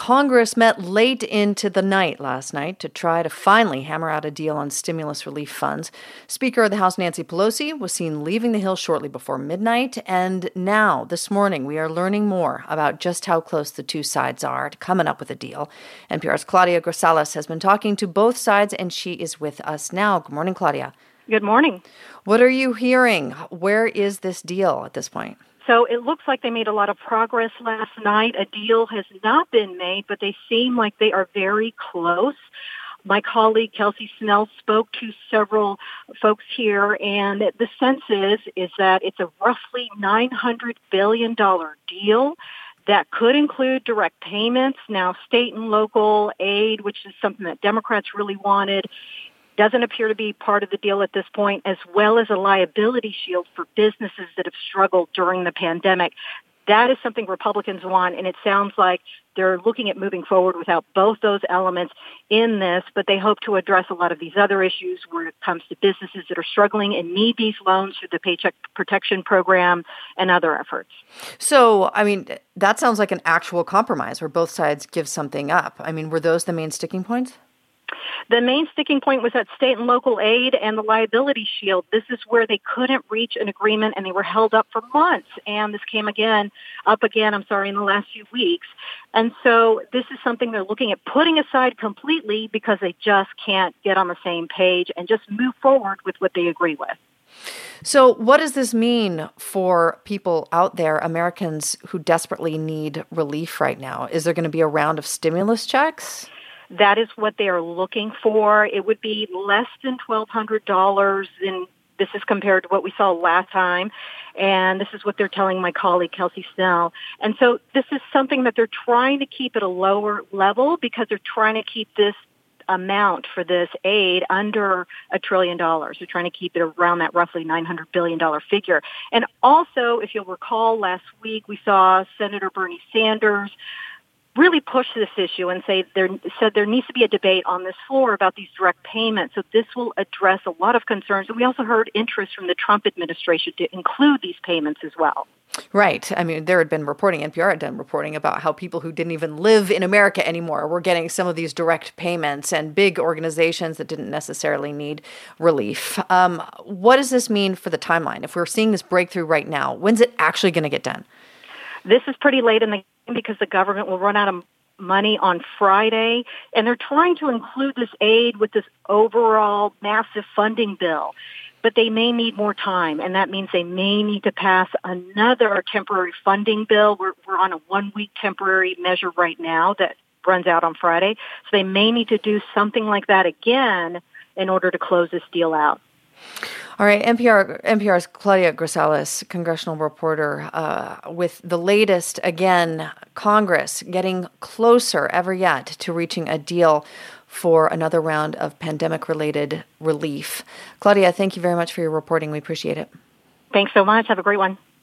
Congress met late into the night last night to try to finally hammer out a deal on stimulus relief funds. Speaker of the House Nancy Pelosi was seen leaving the Hill shortly before midnight, and now, this morning, we are learning more about just how close the two sides are to coming up with a deal. NPR's Claudia Grisales has been talking to both sides, and she is with us now. Good morning, Claudia. Good morning. What are you hearing? Where is this deal at this point? So it looks like they made a lot of progress last night. A deal has not been made, but they seem like they are very close. My colleague Kelsey Snell spoke to several folks here, and the sense is that it's a roughly $900 billion deal that could include direct payments. Now, state and local aid, which is something that Democrats really wanted, doesn't appear to be part of the deal at this point, as well as a liability shield for businesses that have struggled during the pandemic. That is something Republicans want, and it sounds like they're looking at moving forward without both those elements in this, but they hope to address a lot of these other issues where it comes to businesses that are struggling and need these loans through the Paycheck Protection Program and other efforts. So, that sounds like an actual compromise where both sides give something up. Were those the main sticking points? The main sticking point was that state and local aid and the liability shield. This is where they couldn't reach an agreement, and they were held up for months. And this came up again, in the last few weeks. And so this is something they're looking at putting aside completely because they just can't get on the same page and just move forward with what they agree with. So what does this mean for people out there, Americans who desperately need relief right now? Is there going to be a round of stimulus checks? That is what they are looking for. It would be less than $1,200, and this is compared to what we saw last time. And this is what they're telling my colleague, Kelsey Snell. And so this is something that they're trying to keep at a lower level because they're trying to keep this amount for this aid under $1 trillion. They're trying to keep it around that roughly $900 billion figure. And also, if you'll recall, last week we saw Senator Bernie Sanders really push this issue and said there needs to be a debate on this floor about these direct payments. So this will address a lot of concerns. And we also heard interest from the Trump administration to include these payments as well. Right. There had been NPR had done reporting about how people who didn't even live in America anymore were getting some of these direct payments, and big organizations that didn't necessarily need relief. What does this mean for the timeline? If we're seeing this breakthrough right now, when's it actually going to get done? This is pretty late in the game because the government will run out of money on Friday, and they're trying to include this aid with this overall massive funding bill. But they may need more time, and that means they may need to pass another temporary funding bill. We're on a 1-week temporary measure right now that runs out on Friday. So they may need to do something like that again in order to close this deal out. All right, NPR's Claudia Grisales, congressional reporter, with the latest, again, Congress getting closer ever yet to reaching a deal for another round of pandemic-related relief. Claudia, thank you very much for your reporting. We appreciate it. Thanks so much. Have a great one.